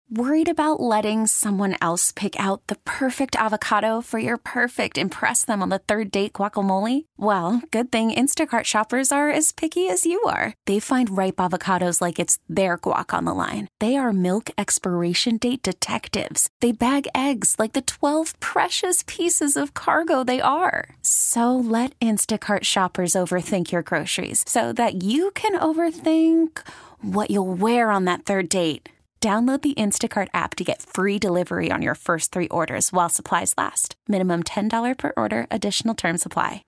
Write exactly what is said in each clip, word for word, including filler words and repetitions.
Worried about letting someone else pick out the perfect avocado for your perfect impress them on the third date guacamole? Well, good thing Instacart shoppers are as picky as you are. They find ripe avocados like it's their guac on the line. They are milk expiration date detectives. They bag eggs like the twelve precious pieces of cargo they are. So let Instacart shoppers overthink your groceries so that you can overthink what you'll wear on that third date. Download the Instacart app to get free delivery on your first three orders while supplies last. Minimum ten dollars per order. Additional terms apply.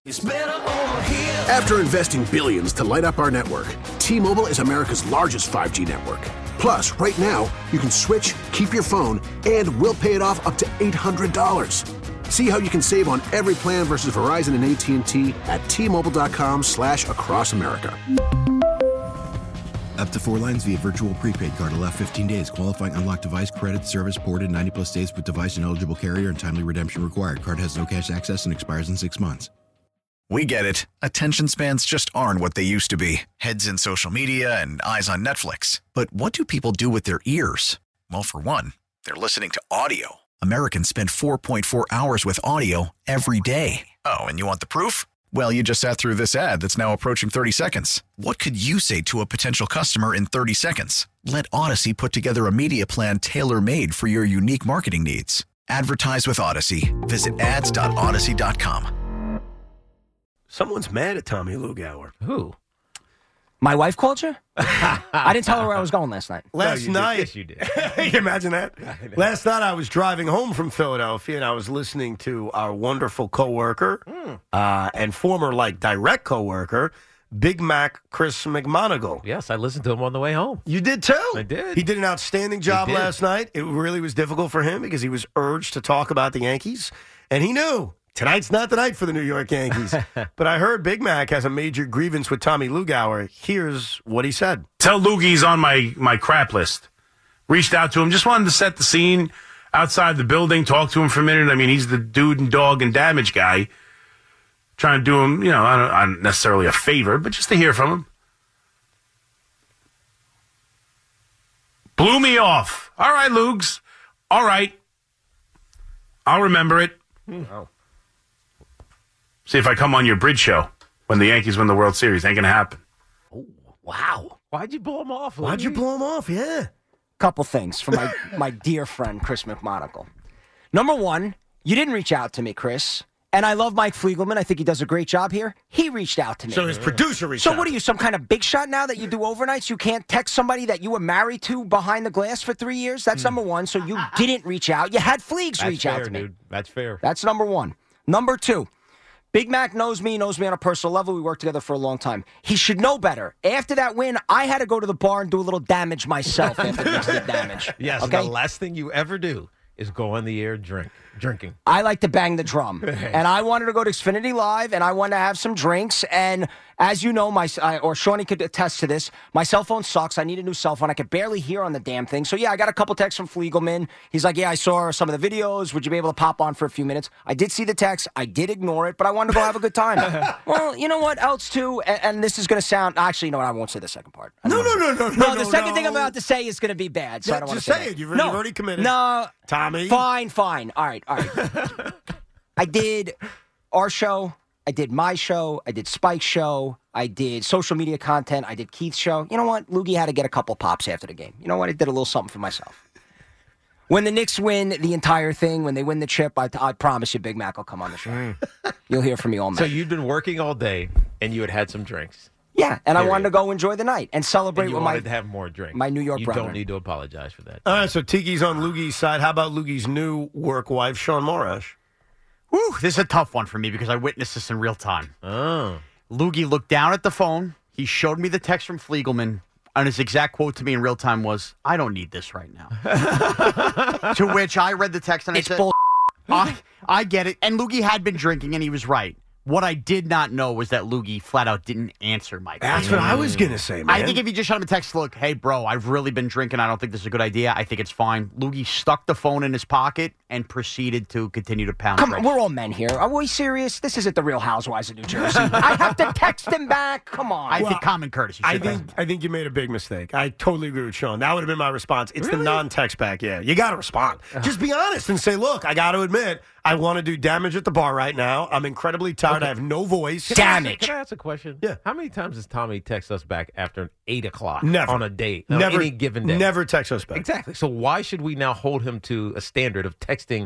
After investing billions to light up our network, T-Mobile is America's largest five G network. Plus, right now, you can switch, keep your phone, and we'll pay it off up to eight hundred dollars. See how you can save on every plan versus Verizon and A T and T at T-Mobile.com slash across America. Up to four lines via virtual prepaid card. Allow fifteen days. Qualifying unlocked device credit service ported ninety plus days with device and eligible carrier and timely redemption required. Card has no cash access and expires in six months. We get it. Attention spans just aren't what they used to be. Heads in social media and eyes on Netflix. But what do people do with their ears? Well, for one, they're listening to audio. Americans spend four point four hours with audio every day. Oh, and you want the proof? Well, you just sat through this ad that's now approaching thirty seconds. What could you say to a potential customer in thirty seconds? Let Odyssey put together a media plan tailor-made for your unique marketing needs. Advertise with Odyssey. Visit ads dot odyssey dot com. Someone's mad at Tommy Lugauer. Who? My wife called you? I didn't tell her where I was going last night. Last no, night. Did. Yes, you did. Can you imagine that? Last night I was driving home from Philadelphia and I was listening to our wonderful coworker mm. uh, and former like direct coworker, Big Mac Chris McMonagle. Yes, I listened to him on the way home. You did too? I did. He did an outstanding job last night. It really was difficult for him because he was urged to talk about the Yankees, and he knew tonight's not the night for the New York Yankees. But I heard Big Mac has a major grievance with Tommy Lugauer. Here's what he said. Tell Loogie's on my, my crap list. Reached out to him. Just wanted to set the scene outside the building, talk to him for a minute. I mean, he's the dude and dog and damage guy. Trying to do him, you know, not necessarily a favor, but just to hear from him. Blew me off. All right, Lugs. All right. I'll remember it. Oh. See if I come on your bridge show when the Yankees win the World Series. Ain't going to happen. Oh, wow. Why'd you blow him off, Louie? Why'd you blow him off? Yeah. Couple things from my, my dear friend, Chris McMonagle. Number one, you didn't reach out to me, Chris. And I love Mike Fliegelman. I think he does a great job here. He reached out to me. So his producer reached so out. So what are you, some kind of big shot now that you do overnights? You can't text somebody that you were married to behind the glass for three years? That's mm. number one. So you didn't reach out. You had Fleegs That's reach fair, out to me. Dude. That's fair. That's number one. Number two, Big Mac knows me, knows me on a personal level. We worked together for a long time. He should know better. After that win, I had to go to the bar and do a little damage myself after the did damage. Yes, okay? The last thing you ever do is go on the air and drink. Drinking. I like to bang the drum. And I wanted to go to Xfinity Live, and I wanted to have some drinks. And as you know, my I, or Shawnee could attest to this, my cell phone sucks. I need a new cell phone. I could barely hear on the damn thing. So, yeah, I got a couple texts from Fliegelman. He's like, yeah, I saw some of the videos. Would you be able to pop on for a few minutes? I did see the text. I did ignore it, but I wanted to go have a good time. Well, you know what else, too? And, and this is going to sound – actually, you know what? I won't say the second part. No, no, no, no, no, no. The no, second no. thing I'm about to say is going to be bad, so yeah, I don't want to say, say it. You've, no. you've already committed. No. Tommy. Fine, fine. All right, all right. I did our show. I did my show. I did Spike's show. I did social media content. I did Keith's show. You know what? Loogie had to get a couple pops after the game. You know what? I did a little something for myself. When the Knicks win the entire thing, when they win the chip, I, I promise you Big Mac will come on the show. Mm. You'll hear from me all night. So you'd been working all day, and you had had some drinks. Yeah, and Period. I wanted to go enjoy the night and celebrate and you with wanted my, to have more drinks. my New York you brethren. You don't need to apologize for that. All right, so Tiki's on Loogie's side. How about Loogie's new work wife, Sean Morash? Whew, this is a tough one for me because I witnessed this in real time. Oh. Loogie looked down at the phone. He showed me the text from Fliegelman, and his exact quote to me in real time was, I don't need this right now. To which I read the text and it's I said, bull- I, I get it. And Loogie had been drinking, and he was right. What I did not know was that Loogie flat out didn't answer my call. That's what I was going to say, man. I think if you just shot him a text, look, hey, bro, I've really been drinking. I don't think this is a good idea. I think it's fine. Loogie stuck the phone in his pocket and proceeded to continue to pound. Come on, we're all men here. Are we serious? This isn't the Real Housewives of New Jersey. I have to text him back. Come on. I Well, think common courtesy. I should be. think I think you made a big mistake. I totally agree with Sean. That would have been my response. It's Really? the non-text back. Yeah, you got to respond. Just be honest and say, "Look, I got to admit, I want to do damage at the bar right now. I'm incredibly tired. Okay. I have no voice. Damage. Can I ask a question? Yeah. How many times does Tommy text us back after eight o'clock Never. on a date? On Never, any given day? Never text us back. Exactly. So why should we now hold him to a standard of texting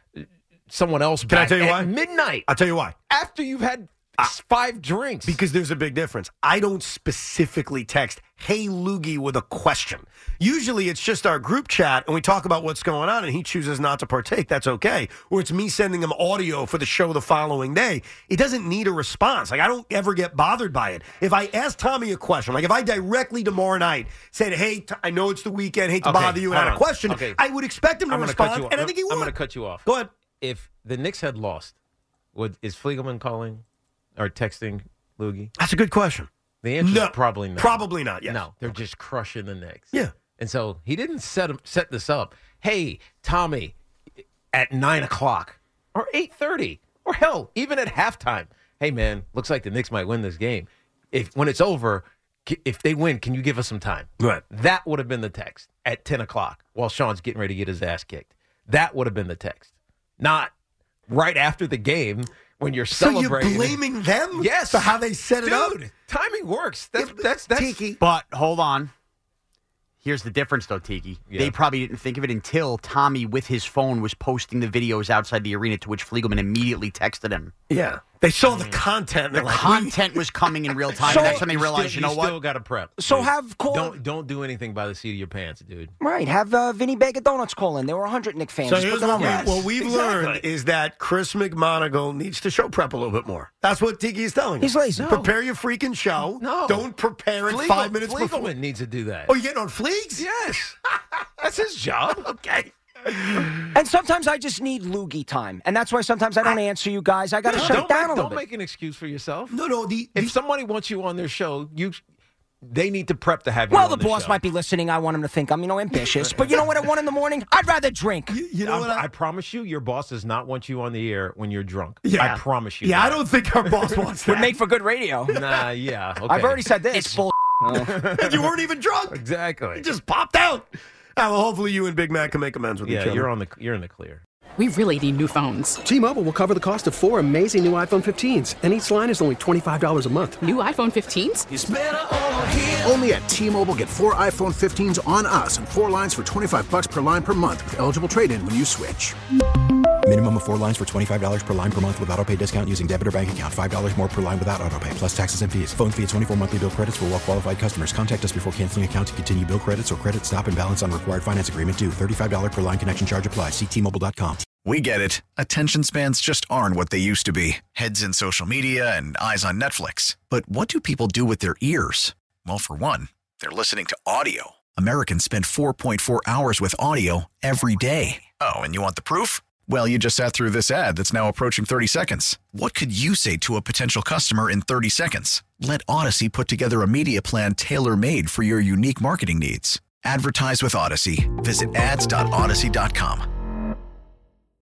someone else Can I back tell you at why? midnight I'll tell you why. after you've had five drinks? Because there's a big difference. I don't specifically text, "Hey, Loogie," with a question. Usually it's just our group chat and we talk about what's going on and he chooses not to partake. That's okay. Or it's me sending him audio for the show the following day. It doesn't need a response. Like, I don't ever get bothered by it. If I ask Tommy a question, like if I directly tomorrow night said, "Hey, t- I know it's the weekend, hate to Okay, bother you," and hold had a on. question, Okay. I would expect him to I'm gonna respond. cut you off. And I think he would. I'm going to cut you off. Go ahead. If the Knicks had lost, would is Fliegelman calling or texting Loogie? That's a good question. The answer No, is probably not. Probably not, yes. No, they're just crushing the Knicks. Yeah. And so he didn't set him, set this up. Hey, Tommy, at nine o'clock or eight thirty or hell, even at halftime. Hey, man, looks like the Knicks might win this game. If when it's over, c- if they win, can you give us some time? Right. That would have been the text at ten o'clock while Sean's getting ready to get his ass kicked. That would have been the text, not right after the game when you're So you're celebrating. blaming them Yes. for how they set it up? Dude, timing works. That's Yeah, but that's that's Tiki. But hold on. Here's the difference, though, Tiki. Yeah. They probably didn't think of it until Tommy, with his phone, was posting the videos outside the arena, to which Fliegelman immediately texted him. Yeah. They saw the content. And The they're like, content was coming in real time, So- and that's when they You realized, still, you know you what? still got to prep. So dude. have call- don't don't do anything by the seat of your pants, dude. Right. Have uh, Vinny Bag of Donuts call in. There were one hundred Knick fans. So Just here's put them what, on we, blast. what we've Exactly. learned is that Chris McMonagle needs to show prep a little bit more. That's what Tiki is telling He's us. lazy. No. Prepare your freaking show. No. Don't prepare it Fliegel- five minutes Fliegelman before. needs to do that. Oh, you're getting on Fleegs? yes, that's his job. Okay. And sometimes I just need loogie time. And that's why sometimes I don't answer you guys. I got to No, shut don't it down make, a little don't bit. make an excuse for yourself. No, no. The, the If somebody wants you on their show, you they need to prep to have you. Well, on the the boss show. might be listening. I want him to think I'm, you know, ambitious. But you know what? At one in the morning, I'd rather drink. you, you know I'm- what? I, I, promise you, your boss does not want you on the air when you're drunk. Yeah. I promise you. yeah, I that. don't think our boss wants that. Would make for good radio. Nah, yeah. Okay. I've already said this. It's bull. And you weren't even drunk. exactly. It just popped out. Ah, well, hopefully you and Big Mac can make amends with each yeah, other. you're on the you're in the clear. We really need new phones. T-Mobile will cover the cost of four amazing new iPhone fifteens, and each line is only twenty-five dollars a month. New iPhone fifteens? Only at T-Mobile, get four iPhone fifteens on us and four lines for twenty-five bucks per line per month with eligible trade-in when you switch. Minimum of four lines for twenty-five dollars per line per month with autopay discount using debit or bank account. five dollars more per line without autopay, plus taxes and fees. Phone fee at twenty-four monthly bill credits for well-qualified customers. Contact us before canceling account to continue bill credits or credit stop and balance on required finance agreement due. thirty-five dollars per line connection charge applies. See T Mobile dot com. We get it. Attention spans just aren't what they used to be. Heads in social media and eyes on Netflix. But what do people do with their ears? Well, for one, they're listening to audio. Americans spend four point four hours with audio every day. Oh, and you want the proof? Well, you just sat through this ad that's now approaching thirty seconds. What could you say to a potential customer in thirty seconds? Let Odyssey put together a media plan tailor-made for your unique marketing needs. Advertise with Odyssey. Visit ads dot odyssey dot com.